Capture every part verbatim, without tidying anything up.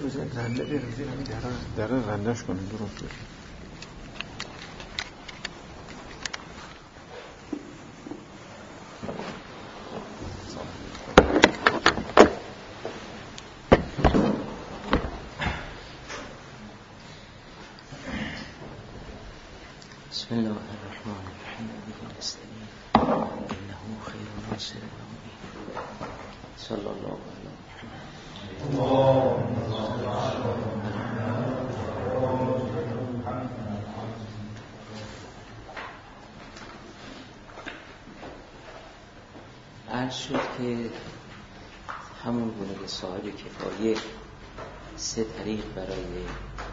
بزنید رنده بریزید همین در در رندش کنید درست بشه. بسم الله الرحمن الرحیم به نستعین انه خیر ناصر و معین صلی الله علیه عرض شد که همون گونه که صاحب کفایه سه طریق برای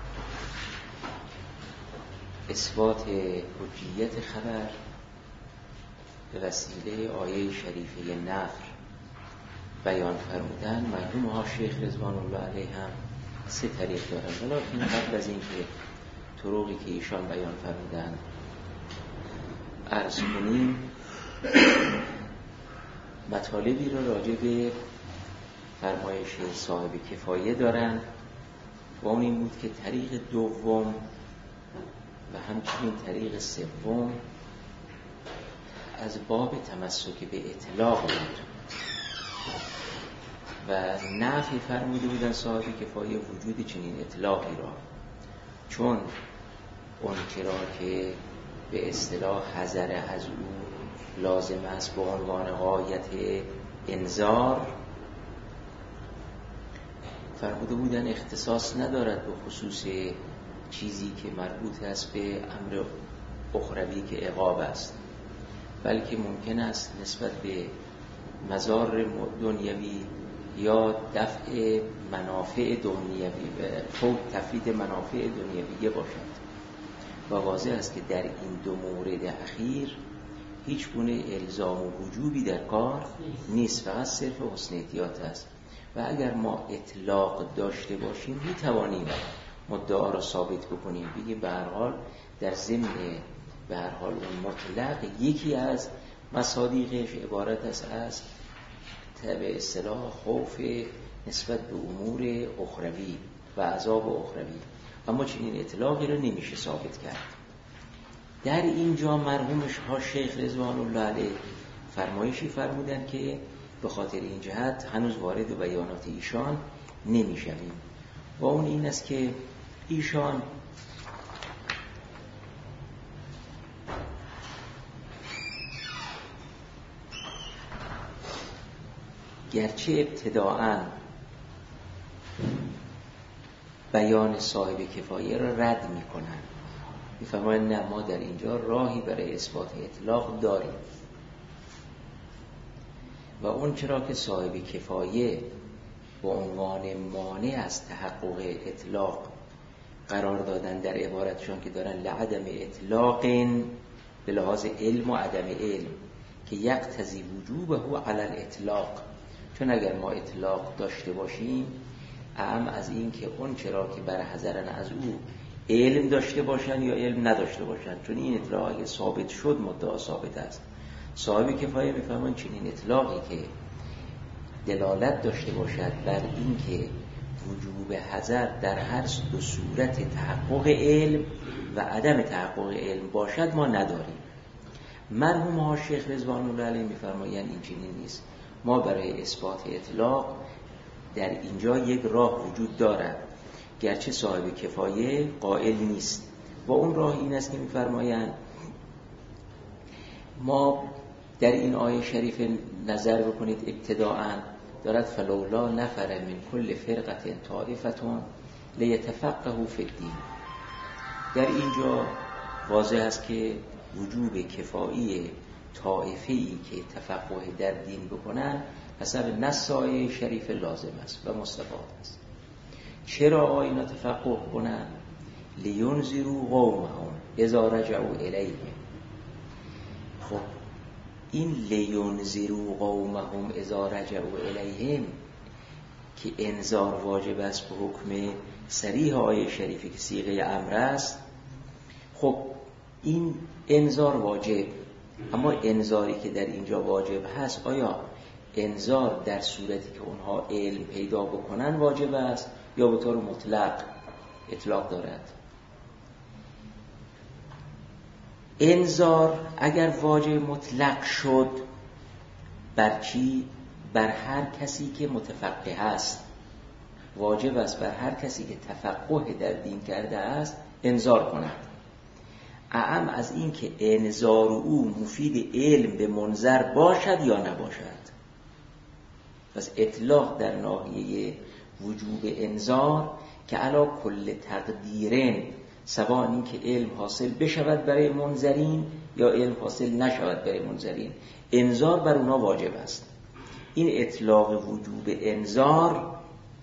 اثبات حجیت خبر به وسیله آیه شریفه نفر بیان فرمودن. مرحوم ها شیخ رضوان الله علیه هم سه طریق دارن، ولی قبل از اینکه طرقی که ایشان بیان فرمودن عرض کنیم، مطالبی رو راجع به فرمایش صاحب کفایه دارن و اون این بود که طریق دوم و همچنین طریق سوم از باب تمسک به اطلاق بود و نفی فرموده بودن صاحب کفایه وجود چنین اطلاقی را، چون اون کرا که به اصطلاح حذر از او لازم است به عنوان غایت انذار، فرموده بودن اختصاص ندارد به خصوص چیزی که مربوط است به امر اخروی که عقاب است، بلکه ممکن است نسبت به مضار دنیوی یا دفع منافع دنیوی فوق تفرید منافع دنیویه باشد. و واضح است که در این دو مورد اخیر هیچ گونه الزام و وجوبی در کار نیست، فقط صرف حسن احتیاط است. و اگر ما اطلاق داشته باشیم می توانیم مدعا را ثابت بکنیم، بگیم به هر حال در ضمن به هر حال اون مطلق یکی از مصادیقش عبارت است از به اصطلاح خوف نسبت به امور اخروی و عذاب اخروی، اما چنین اطلاقی را نمیشه ثابت کرد. در اینجا مرحومش ها شیخ رضوان الله علیه فرمایشی فرمودن که به خاطر این جهت هنوز وارد بیانات ایشان نمیشویم و اون این است که ایشان گرچه ابتداءً بیان صاحب کفایه را رد میکنن، میفرمایند نه، ما در اینجا راهی برای اثبات اطلاق داریم و اون چرا که صاحب کفایه به عنوان مانع از تحقق اطلاق قرار دادن در عبارتشون که دارن لعدم اطلاق به لحاظ علم و عدم علم که یقتضی وجوبه علی الاطلاق، چون اگر ما اطلاق داشته باشیم اعم از این که اون چرا که بر حذرن از او علم داشته باشن یا علم نداشته باشن، چون این اطلاق اگه ثابت شد مدعا ثابت است. صاحب کفایه میفرمان چنین اطلاقی که دلالت داشته باشد بر این که وجوب حذر در هر دو صورت تحقق علم و عدم تحقق علم باشد ما نداریم. مرحوم ها شیخ رضوان الله علیه میفرمایند این چنین نیست، ما برای اثبات اطلاق در اینجا یک راه وجود دارد گرچه صاحب کفایه قائل نیست و اون راه این است که میفرمایند ما در این آیه شریف نظر بکنید ابتداءً دارد فلولا نفر من کل فرقه طائفتون لیتفقهوا فی الدین. در اینجا واضح است که وجوب کفایی طائفه‌ای که تفقه در دین بکنن حسب نص آیه شریف لازم است و مستفاد است. چرا اینا تفقه کنن؟ لینذروا قومهم اذا رجعوا الیهم. خب این لینذروا قومهم اذا رجعوا الیهم که انذار واجب است به حکم صریح آیه شریفی که صیغه امر است، خب این انذار واجب، اما انذاری که در اینجا واجب هست آیا انذار در صورتی که اونها علم پیدا بکنن واجب است یا به طور مطلق اطلاق دارد. انذار اگر واجب مطلق شد بر چی؟ بر هر کسی که متفقه است. واجب است بر هر کسی که تفقه در دین کرده است انذار کند، اعم از این که انذار او مفید علم به منظر باشد یا نباشد. پس اطلاق در ناحیه وجوب انذار که علا کل تقدیرن، سواء این که علم حاصل بشود برای منذرین یا علم حاصل نشود برای منذرین، انذار بر اونا واجب است. این اطلاق وجوب انذار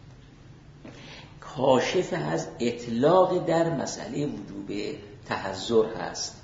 کاشف از اطلاق در مسئله وجوب تحذر هست.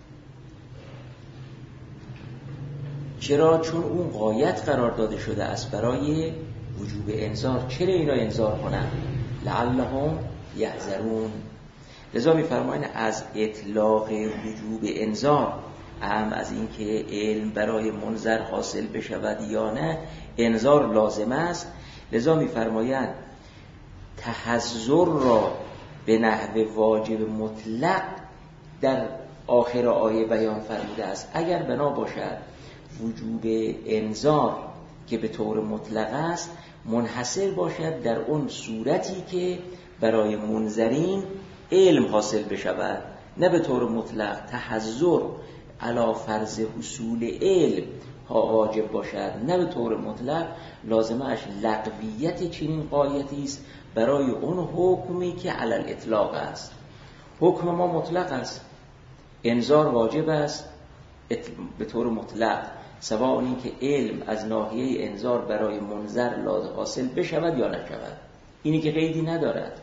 چرا؟ چون اون غایت قرار داده شده است برای وجوب انذار. چرا اینا انذار کنن؟ لعلهم یحذرون. لذا می‌فرمایند از اطلاق وجوب انذار، هم از این که علم برای منذر حاصل بشود یا نه، انذار لازم است. لذا می‌فرمایند تحذر را به نحو واجب مطلق در آخر آیه بیان فرموده است. اگر بنا باشد وجوب انذار که به طور مطلق است منحصر باشد در اون صورتی که برای منذرین علم حاصل بشود، نه به طور مطلق تحذر علی فرض حصول علم ها واجب باشد، نه به طور مطلق لازمش لغویت چنین غایتی است برای اون حکمی که علی الاطلاق است. حکم ما مطلق است، انذار واجب است به طور مطلق، سواء این که علم از ناحیه انذار برای منذر لازم حاصل بشود یا نشود، اینی که قیدی ندارد.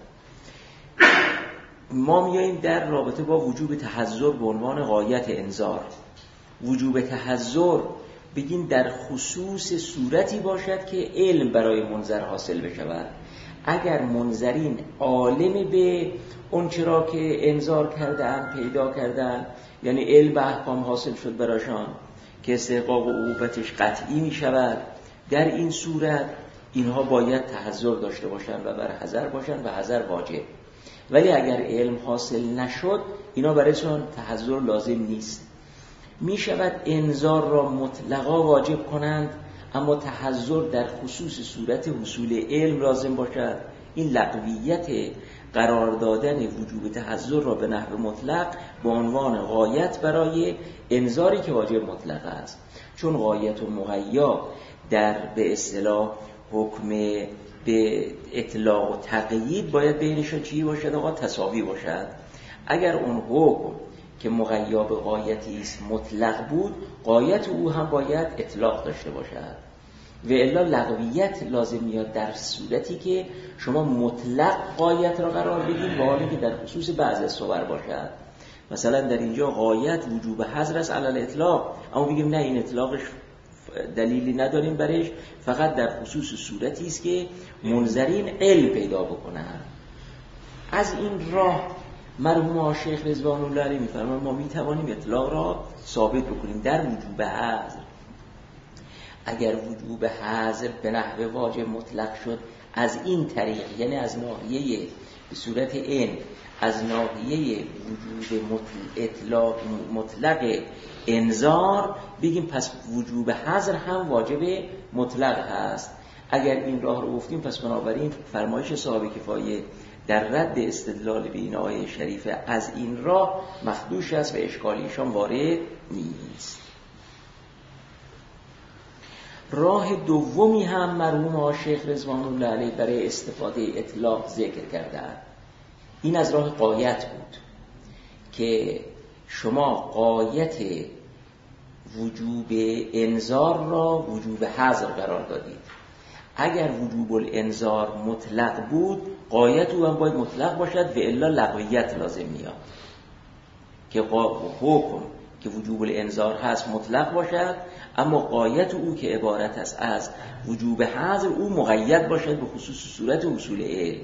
ما میاییم در رابطه با وجوب تحذر به عنوان غایت انذار. وجوب تحذر بگیم در خصوص صورتی باشد که علم برای منذر حاصل بشود. اگر منذرین عالم به اون چرا که انذار کردن پیدا کردن، یعنی علم به احکام حاصل شد براشان که استحقاق و عقوبتش قطعی می شود، در این صورت اینها باید تحذر داشته باشند و بر حذر باشند و حذر واجب. ولی اگر علم حاصل نشد اینا برایشان تحذر لازم نیست. می شود انذار را مطلقا واجب کنند اما تحذر در خصوص صورت حصول علم لازم باشد. این لغویت قرار دادن وجوب تحذر را به نحو مطلق به عنوان غایت برای انذاری که واجب مطلق است، چون غایت و مغیا در به اصطلاح حکم به اطلاق و تقیید باید بینشون چی باشد؟ آقا تساوی باشد. اگر اون حکم که مغیا به غایتی است مطلق بود، غایت او هم باید اطلاق داشته باشد و الا لغویت لازم میاد در صورتی که شما مطلق غایت را قرار بدید و حالی که در خصوص بعض از صور باشد. مثلا در اینجا غایت وجوب حذر است علی الاطلاق، اما بگیم نه این اطلاقش دلیلی نداریم برش، فقط در خصوص صورتی است که منذرین علم پیدا بکنن. از این راه مرحوم شیخ رضوان الله علیه میفرمایند ما میتوانیم اطلاق را ثابت بکنیم در وجوب حذر. اگر وجوب حذر به نحو واجب مطلق شد از این طریق، یعنی از ناحیه به صورت این از ناحیه وجوب اطلاق مطلق انذار، بگیم پس وجوب حذر هم واجب مطلق هست. اگر این راه رو گفتیم پس بنابراین فرمایش صاحب کفایه در رد استدلال به این آیه شریفه از این راه مخدوش است و اشکالیشان وارد نیست. راه دومی هم مرحوم شیخ رضوان الله علیه برای استفاده اطلاق ذکر کردند. این از راه غایت بود که شما غایت وجوب انذار را وجوب حذر قرار دادید. اگر وجوب الانذار مطلق بود غایت او هم باید مطلق باشد و الا لغویت لازم میاد که حکم که وجوب الانذار هست مطلق باشد، اما غایت او که عبارت است از وجوب حذر او مقید باشد به خصوص صورت حصول علم.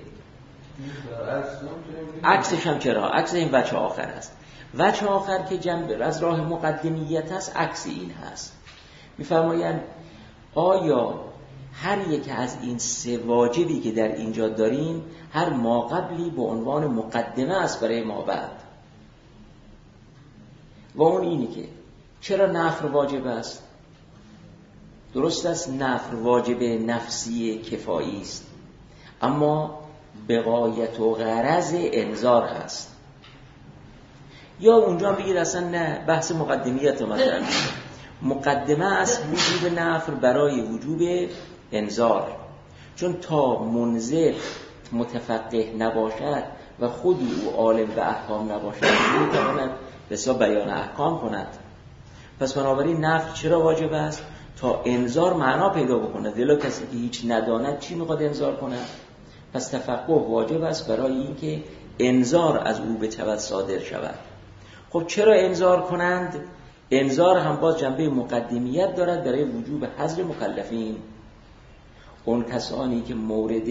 عکسش هم چرا؟ عکس این وجه آخر است. وجه آخر که جنب از راه مقدمیت است عکس این هست. میفرمایند آیا هر یک از این سه واجبی که در اینجا داریم هر ما قبلی به عنوان مقدمه است برای ما بعد. و اون اینی که چرا نفر واجب است؟ درست است نفر واجب نفسی کفایی است، اما بغایت و غرض انذار هست. یا اونجا بگید اصلا نه، بحث مقدمیت رو مطرح میشه. مقدمه است وجوب نفر برای وجوب انذار، چون تا منذر متفقه نباشد و خود او عالم به احکام نباشد نمیتواند بسیار بیان احکام کند. پس بنابراین نفر چرا واجب است؟ تا انذار معنا پیدا بکنه. دلا کسی که هیچ نداند چی میخواد انذار کنه؟ پس تفقه واجب است برای اینکه انذار از او به تبع صادر شود. خب چرا انذار کنند؟ انذار هم باز جنبه مقدمیت دارد برای وجوب حضر مکلفین. اون کسانی که مورد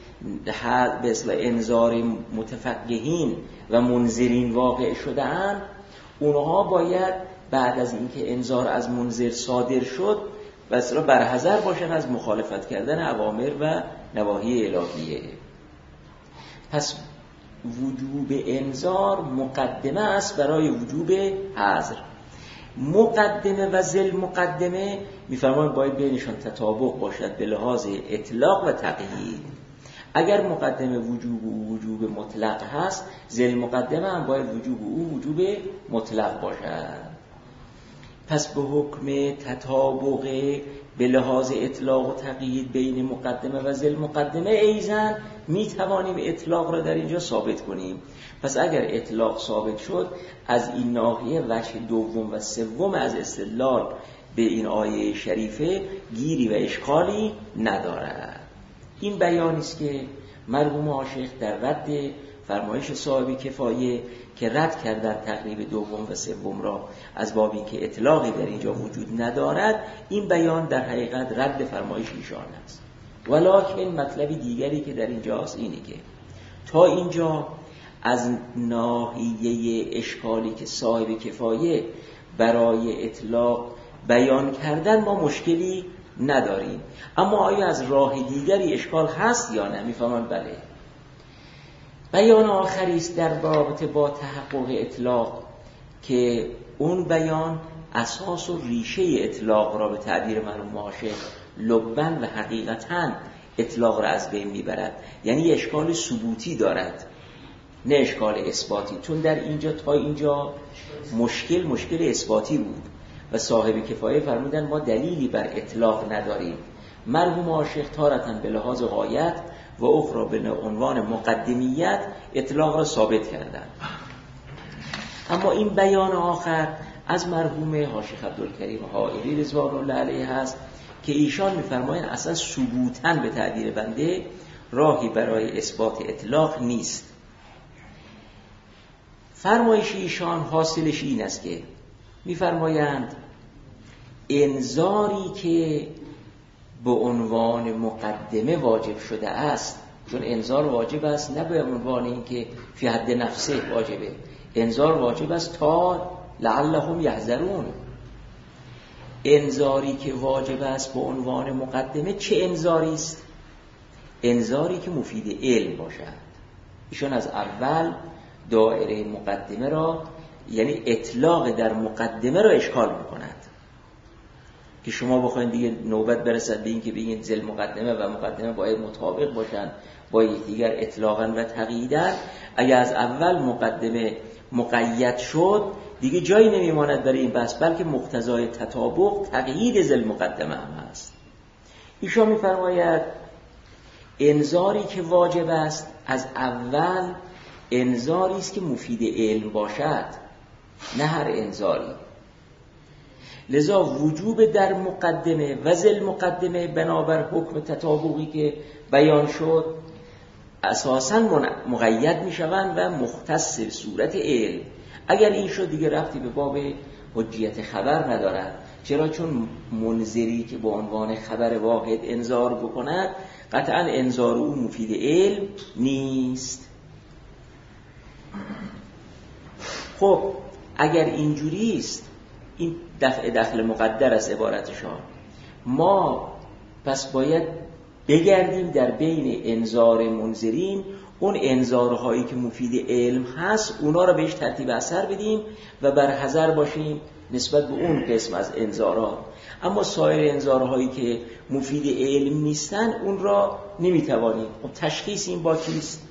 به اصطلاح انذار متفقهین و منذرین واقع شده اند، اونها باید بعد از اینکه انذار از منذر صادر شد و اصطلاح برحذر باشن از مخالفت کردن اوامر و نواهی الهیه. پس وجوب انذار مقدمه است برای وجوب حظر. مقدمه و ذل مقدمه میفرمایند باید بینشان تطابق باشد به لحاظ اطلاق و تقیید. اگر مقدمه وجوب او وجوب مطلق هست، ذل مقدمه هم باید وجوب او وجوب مطلق باشد. پس به حکم تطابق به لحاظ اطلاق و تقیید بین مقدمه و ذل مقدمه ایزن می توانیم اطلاق را در اینجا ثابت کنیم. پس اگر اطلاق ثابت شد، از این ناحیه وجه دوم و سوم از استدلال به این آیه شریفه گیری و اشکالی ندارد. این بیانی است که مرحوم عاشق در رد فرمایش صاحب کفایه که رد کردن تقریب دوم و سوم را از بابی که اطلاقی در اینجا وجود ندارد، این بیان در حقیقت رد فرمایش ایشان است. ولکن مطلب دیگری که در اینجاست اینه که تا اینجا از ناحیه اشکالی که صاحب کفایه برای اطلاق بیان کردن ما مشکلی نداریم. اما آیا از راه دیگری اشکال هست یا نه؟ میفهمن بله. بیان آخری است در رابطه با تحقق اطلاق که اون بیان اساس و ریشه اطلاق را به تعبیر مرحوم عاشق لبن و حقیقتاً اطلاق را از بین میبرد. یعنی اشکال ثبوتی دارد نه اشکال اثباتی، چون در اینجا تا اینجا مشکل مشکل اثباتی بود و صاحب کفایه فرمودن ما دلیلی بر اطلاق نداریم. مرحوم عاشق تارتاً به لحاظ غایت و اخرى به عنوان مقدمیت اطلاق را ثابت کردند. اما این بیان آخر از مرحوم عاشق عبدالکریم حائری رضوان الله علیه هست که ایشان می‌فرمایند اصلا ثبوتاً به تعبیر بنده راهی برای اثبات اطلاق نیست. فرمایش ایشان حاصلش این است که می‌فرمایند انذاری که به عنوان مقدمه واجب شده است، چون انذار واجب است نه به عنوان این که فی حد نفسه واجبه، انذار واجب است تا لعلهم یحذرون. انذاری که واجب است به عنوان مقدمه چه انذاری است؟ انذاری که مفید علم باشد. ایشون از اول دایره مقدمه را یعنی اطلاق در مقدمه را اشکال می‌کند که شما بخواید دیگه نوبت برسد به این که بگید ذل مقدمه و مقدمه باید مطابق باشن با یکدیگر اطلاقاً و تقییداً. اگر از اول مقدمه مقید شد دیگه جایی نمیماند برای این بحث، بلکه مقتضای تطابق تقیید ذل مقدمه هم هست. ایشان می‌فرماید انذاری که واجب است از اول انذاری است که مفید علم باشد، نه هر انذاری. لذا وجوب در مقدمه و ذل مقدمه بنابر حکم تطابقی که بیان شد اساساً مقید می شوند و مختص به صورت علم. اگر این شد دیگه رفتی به باب حجیت خبر ندارد. چرا؟ چون منذری که به عنوان خبر واحد انذار بکند قطعاً انذار او مفید علم نیست. خب اگر اینجوری است، این دفع دخل مقدر است عبارتشان، ما پس باید بگردیم در بین انذار منذرین، اون انذارهایی که مفید علم هست اونا رو بهش ترتیب اثر بدیم و بر حذر باشیم نسبت به اون قسم از انذارات. اما سایر انذارهایی که مفید علم نیستن اون را نمیتوانیم. تشخیص این با چیست؟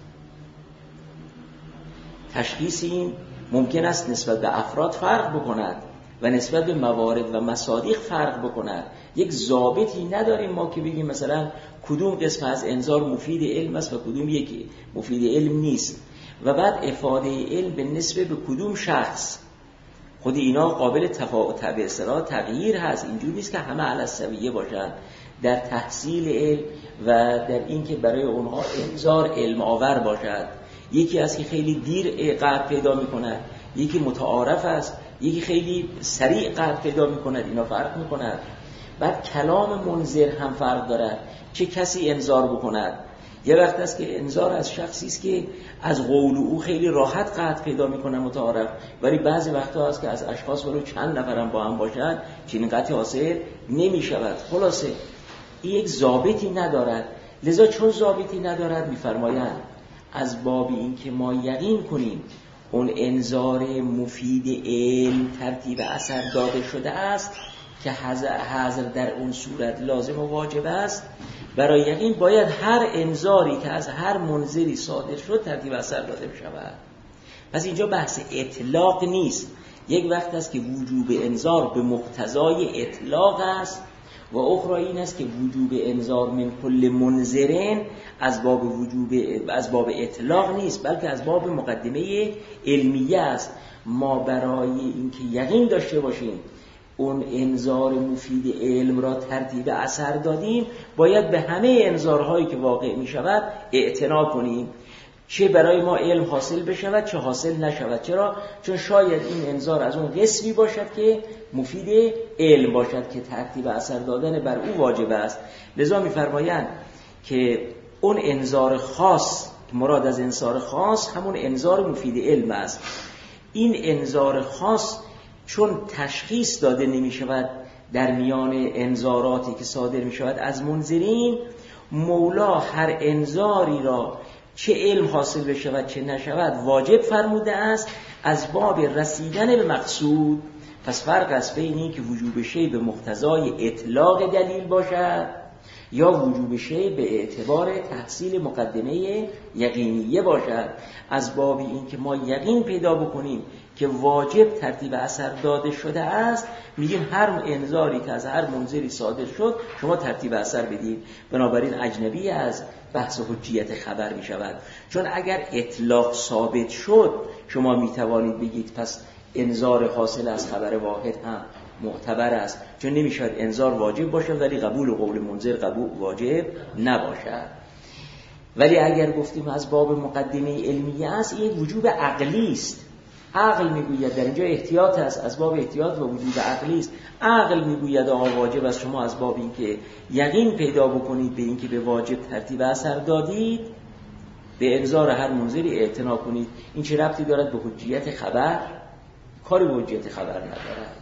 تشخیص این ممکن است نسبت به افراد فرق بکند و نسبت به موارد و مصادیق فرق بکند. یک ضابطی نداریم ما که بگیم مثلا کدوم قسم از انذار مفید علم است و کدوم یکی مفید علم نیست و بعد افاده علم به نسبت به کدوم شخص. خود اینا قابل تفاوت به اصطلاح تغییر هست. اینجور نیست که همه علی السویه باشن در تحصیل علم و در اینکه برای اونها انذار علم آور باشد. یکی از که خیلی دیر قرب پیدا میکند، یکی متعارف است، یکی خیلی سریع قرب پیدا میکند. اینا فرق میکند. بعد کلام منذر هم فرق دارد. چه کسی انذار بکند؟ یه وقت است که انذار از شخصی است که از قول او خیلی راحت قطع پیدا میکنه متعارف، ولی بعضی وقتا هست که از اشخاص ولو چند نفرم با هم باشن چنین قطعی حاصل نمیشود. خلاصه این یک ضابطی ندارد. لذا چون ضابطی ندارد میفرمایند از باب این که ما یقین کنیم اون انذار مفید علم ترتیب اثر داده شده است که حذر در اون صورت لازم و واجب است، برای یقین باید هر انذاری که از هر منذری صادر شد ترتیب اثر داده بشود. پس اینجا بحث اطلاق نیست. یک وقت است که وجوب انذار به مقتضای اطلاق است و اخرى این است که وجوب انذار من کل منذرین از باب وجوب از باب اطلاق نیست، بلکه از باب مقدمه علمیه است. ما برای اینکه یقین داشته باشیم اون انذار مفید علم را ترتیب اثر دادیم، باید به همه انذارهایی که واقع می شود اعتنا کنیم، چه برای ما علم حاصل بشود چه حاصل نشود. چرا؟ چون شاید این انذار از اون قسمی باشد که مفید علم باشد که ترتیب اثر دادن بر او واجب است. لذا می فرمایند که اون انذار خاص، مراد از انذار خاص همون انذار مفید علم است. این انذار خاص چون تشخیص داده نمی شود در میان انذاراتی که صادر می شود از منذرین، مولا هر انذاری را چه علم حاصل بشود چه نشود واجب فرموده است از باب رسیدن به مقصود. پس فرق است بین این که وجوب شی به مقتضای اطلاق دلیل باشد یا وجوب شی به اعتبار تحصیل مقدمه یقینیه باشد. از باب این که ما یقین پیدا بکنیم که واجب ترتیب اثر داده شده است، میگیم هر انذاری که از هر منذری صادر شد شما ترتیب اثر بدید. بنابراین اجنبی از بحث حجیت خبر می شود. چون اگر اطلاق ثابت شد شما می توانید بگید پس انذار حاصل از خبر واحد هم معتبر است، چون نمی شود انذار واجب باشد ولی قبول قول منذر قبول واجب نباشد. ولی اگر گفتیم از باب مقدمه علمیه است، این وجوب عقلی است. عقل میگوید در اینجا احتیاط است، از باب احتیاط و وجود عقلی است. عقل میگوید آقا واجب است شما از باب این که یقین پیدا بکنید به این که به واجب ترتیب اثر دادید به انذار هر منذری اعتنا کنید. این چه ربطی دارد به حجیت خبر؟ کاری به حجیت خبر ندارد.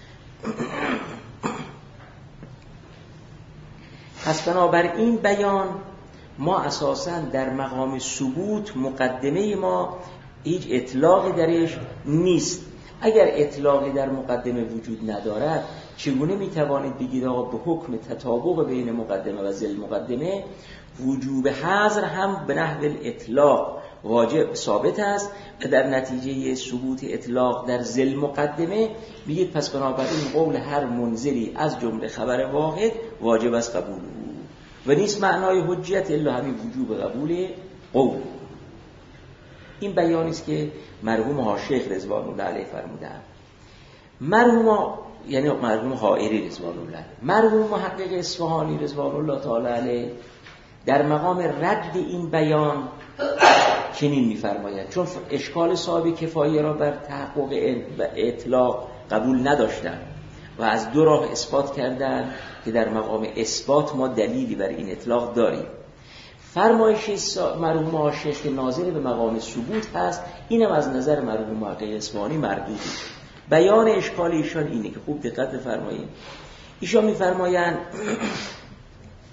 پس بنابراین بیان ما اساساً در مقام ثبوت مقدمه ما هیچ اطلاقی درش نیست. اگر اطلاقی در مقدمه وجود ندارد چگونه میتوانید بگید آقا به حکم تطابق بین مقدمه و ذیل مقدمه وجوب حذر هم به نحو اطلاق واجب ثابت است و در نتیجه ثبوت اطلاق در ذیل مقدمه بگید پس بنابراین قول هر منذری از جمله خبر واحد واجب است قبول و نیست معنای حجیت الا همین وجوب قبول قول. این بیانی است که مرحوم حاشیخ رضوان الله علیه فرمودند. مرحوم یعنی مرحوم حائری رضوان الله، مرحوم محقق اصفهانی رضوان الله تعالی علیه در مقام رد این بیان چنین می‌فرماید، چون اشکال صاحب کفایه را بر تحقق اطلاق قبول نداشتند و از دو راه اثبات کردند که در مقام اثبات ما دلیلی بر این اطلاق داریم. فرمایش مرحوم حاشیخ که ناظر به مقام ثبوت هست، اینم از نظر مرحوم محقق اصفهانی مردودی. بیان اشکال ایشان اینه که خوب دقت بفرمایید. ایشان می‌فرمایند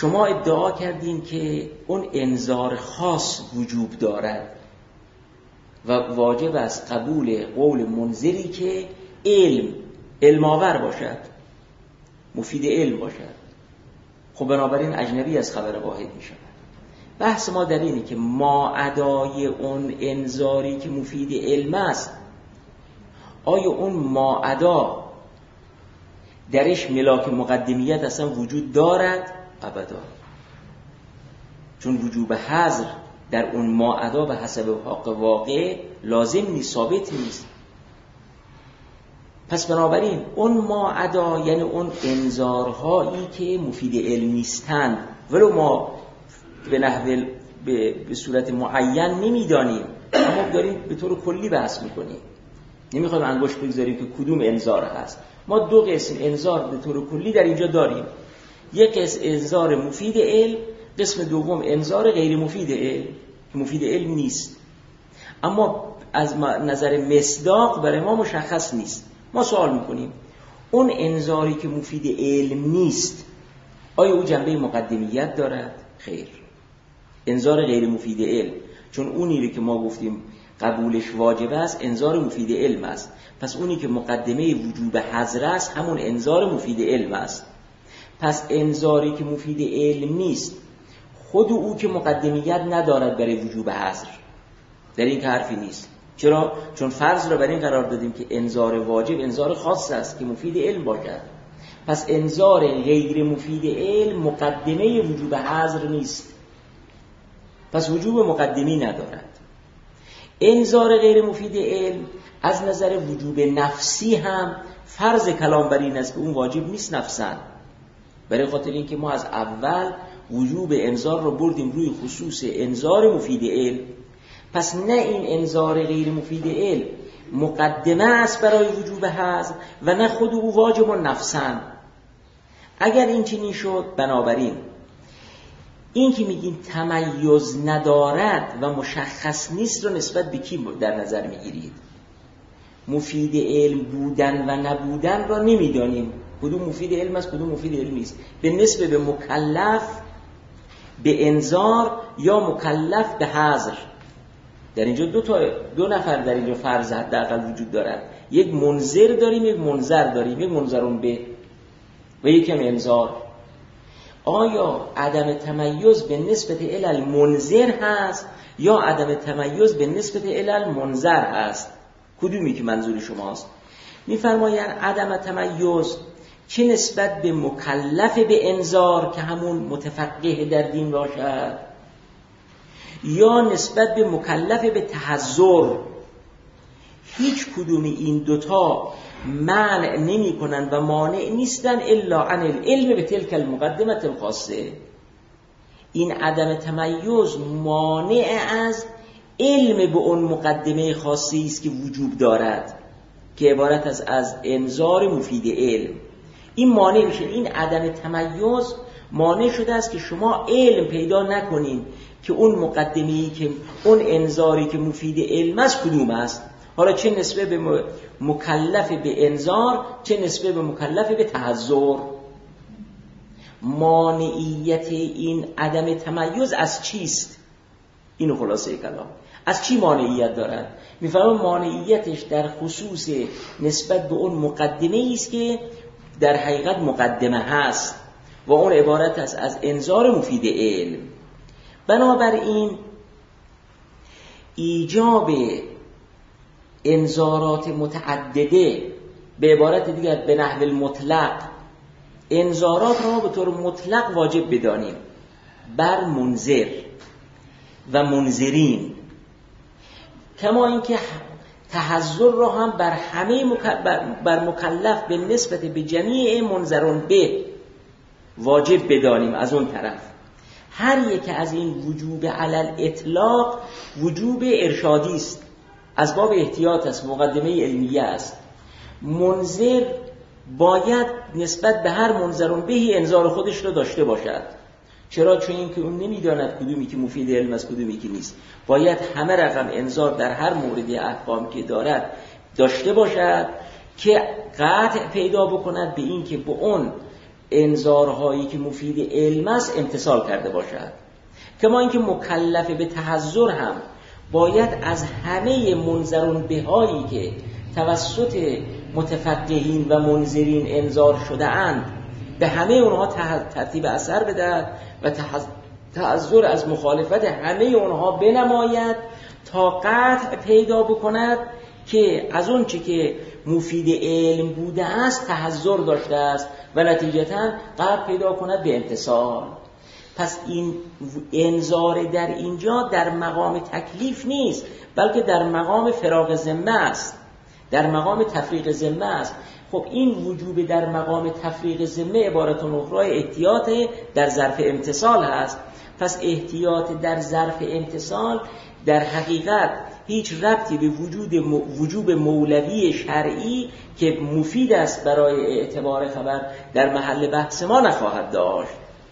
شما ادعا کردین که اون انذار خاص وجوب دارد و واجب است قبول قول منذری که علم علم آور باشد، مفید علم باشد. خب بنابراین اجنبی از خبر واحد می شود. بحث ما در اینه که ما ادای اون انذاری که مفید علم است، آیا اون ما ادا درش ملاک مقدمیت اصلا وجود دارد؟ ابدا. چون وجوب حظر در اون ما ادا به حسب حق واقع لازم نیست، ثابت نیست. پس بنابراین اون ما ادا یعنی اون انذارهایی که مفید علم نیستند، ولو ما به نحو به, به صورت معین نمیدانیم، اما داریم به طور کلی بحث میکنیم، نمیخوایم انگشت بگذاریم که کدوم انذار هست. ما دو قسم انذار به طور کلی در اینجا داریم، یک قسم انذار مفید علم، قسم دوم انذار غیر مفید علم که مفید علم نیست، اما از نظر مصداق برای ما مشخص نیست. ما سوال میکنیم اون انذاری که مفید علم نیست آیا او جنبه مقدمیت دارد؟ خیر. انذار غیر مفید علم، چون اونی که ما گفتیم قبولش واجب است انذار مفید علم است، پس اونی که مقدمه وجوب حظر است همون انذار مفید علم است. پس انذاری که مفید علم نیست خود او که مقدمیت ندارد برای وجوب حظر، در این که حرفی نیست. چرا؟ چون فرض را بر این قرار دادیم که انذار واجب انذار خاص است که مفید علم باشد. پس انذار غیر مفید علم مقدمه وجوب حظر نیست، پس وجوب مقدمی ندارد. انذار غیر مفید علم از نظر وجوب نفسی هم فرض کلام بر این است که اون واجب نیست نفساً، برای خاطر اینکه ما از اول وجوب انذار رو بردیم روی خصوص انذار مفید علم. پس نه این انذار غیر مفید علم مقدمه است برای وجوب حظر و نه خود او واجب نفساً. اگر این چنین شد، بنابراین این که میگین تمیز ندارد و مشخص نیست رو نسبت به کی در نظر میگیرید؟ مفید علم بودن و نبودن را نمیدانیم کدوم مفید علم است کدوم مفید علم نیست، به نسبت به مکلف به انذار یا مکلف به حظر. در اینجا دو تا دو نفر در اینجا فرض حداقل وجود دارد، یک منذر داریم یک منذر داریم، یک منذرون به و یک هم انذار. آیا عدم تمیز به نسبت علل منذر هست یا عدم تمیز به نسبت علل منذر هست؟ کدومی که منظور شماست؟ می‌فرمایند عدم تمیز چه نسبت به مکلف به انذار که همون متفقه در دین باشد، یا نسبت به مکلف به تحذر. هیچ کدوم این دوتا منع نمی کنن و مانع نیستن الا عن العلم به تلک المقدمه الخاصه. این عدم تمیز مانع از علم به اون مقدمه خاصی است که وجوب دارد که عبارت از از انذار مفید علم. این مانع میشه. این عدم تمیز مانع شده است که شما علم پیدا نکنین که اون مقدمه‌ای که اون انذاری که مفید علم است کدوم است، حالا چه نسبه به مکلف به انذار چه نسبه به مکلف به تحذر. مانعیت این عدم تمیز از چیست؟ اینو خلاصه کلام. از چی مانعیت دارد؟ میفرمان مانعیتش در خصوص نسبت به اون مقدمه است که در حقیقت مقدمه هست و اون عبارت است از انذار مفید علم. بنابراین ایجاب انذارات متعدده، به عبارت دیگر به نحو المطلق، انذارات را به طور مطلق واجب بدانیم بر منذر و منذرین، کما اینکه تحذر را هم بر همه مک... بر مکلف به نسبت به جمیع منذرون به واجب بدانیم. از اون طرف هر یک از این وجوب علل اطلاق وجوب ارشادی است، از باب احتیاط است، مقدمه علمیه است. منذر باید نسبت به هر منذرون بهی انذار خودش را داشته باشد. چرا؟ چون این که اون نمیداند کدومی که مفید علم است کدومی که نیست. باید همه رقم انذار در هر مورد احکام که دارد داشته باشد که قطع پیدا بکند به این که به اون انذارهایی که مفید علم است امتثال کرده باشد. کما اینکه مکلف به تحذر هم باید از همه منذرون بهایی که توسط متفقهین و منذرین انذار شده اند به همه اونها ترتیب اثر بدهد و تحذر از مخالفت همه اونها بنماید تا قطع پیدا بکند که از اون چی که مفید علم بوده است تحذر داشته است و نتیجتاً قطع پیدا کند به امتثال. پس این انذار در اینجا در مقام تکلیف نیست، بلکه در مقام فراغ ذمه است، در مقام تفریق ذمه است. خب این وجوب در مقام تفریق ذمه عبارت اخرى احتیاط در ظرف امتثال هست. پس احتیاط در ظرف امتثال در حقیقت هیچ ربطی به وجود وجوب مولوی شرعی که مفید است برای اعتبار خبر در محل بحث ما نخواهد داشت.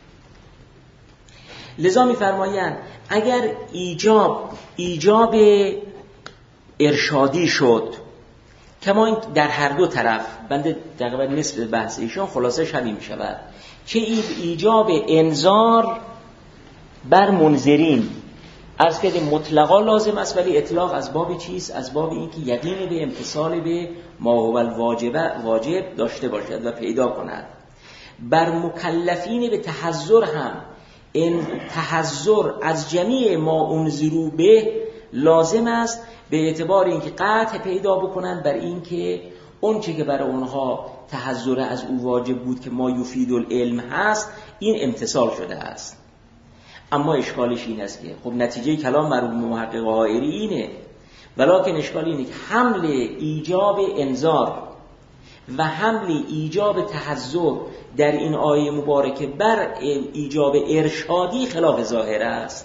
لذا می‌فرمایند اگر ایجاب ایجاب ارشادی شد، کما این در هر دو طرف، بنده تقریبا نصف بحث ایشان خلاصش همین می‌شود که ایجاب انذار بر منذرین از که مطلقا لازم است، ولی اطلاق از باب چیست؟ از باب این که یقین به امتثال به ما هو الواجب واجب داشته باشد و پیدا کند. بر مکلفین به تحذر هم این تحذر از جمیع ما انذروا به لازم است، به اعتبار اینکه قطع پیدا بکنند بر این که اون چه که برای اونها تحذر از او واجب بود که ما یفید العلم هست این امتثال شده است. اما اشکالش این است که خب نتیجه کلام مرحوم محقق حائری اینه، ولکن اشکال اینه که حمل ایجاب انذار و حمل ایجاب تحذر در این آیه مبارکه بر ایجاب ارشادی خلاف ظاهر است.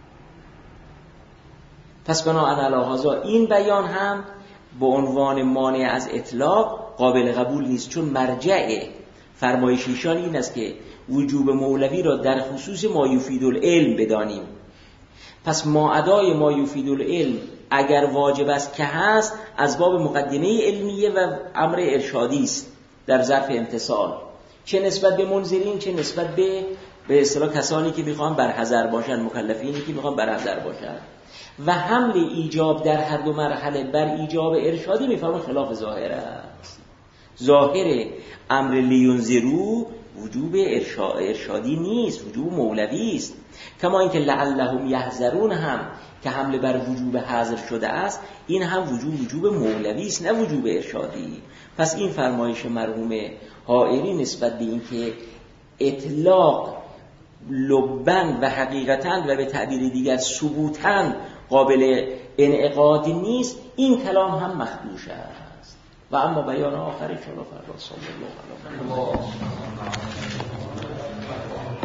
پس بناهن علی هذا این بیان هم به عنوان مانع از اطلاق قابل قبول نیست، چون مرجع فرمایش ایشان این است که وجوب مولوی را در خصوص ما یفید العلم بدانیم. پس ما ادای ما یفید العلم اگر واجب است که هست از باب مقدمه علمیه و امر ارشادی است در ظرف امتثال، چه نسبت به منذرین چه نسبت به به اصطلاح کسانی که میخوان برحذر باشن، مکلفینی که میخوان برحذر باشن. و حمل ایجاب در هر دو مرحله بر ایجاب ارشادی میفرمان خلاف ظاهر است. ظاهر امر لینذروا وجوب ارشادی نیست، وجوب مولوی است. کما اینکه لعلهم یحذرون هم که حمله بر وجوب حذر شده است، این هم وجوب وجوب مولوی است نه وجوب ارشادی. پس این فرمایش مرحوم حائری نسبت به این که اطلاق لبن و حقیقتاً و به تعبیر دیگر ثبوتاً قابل انعقاد نیست، این کلام هم مخدوش است. و اما بیان آخرش الله فردا صلی الله علیه و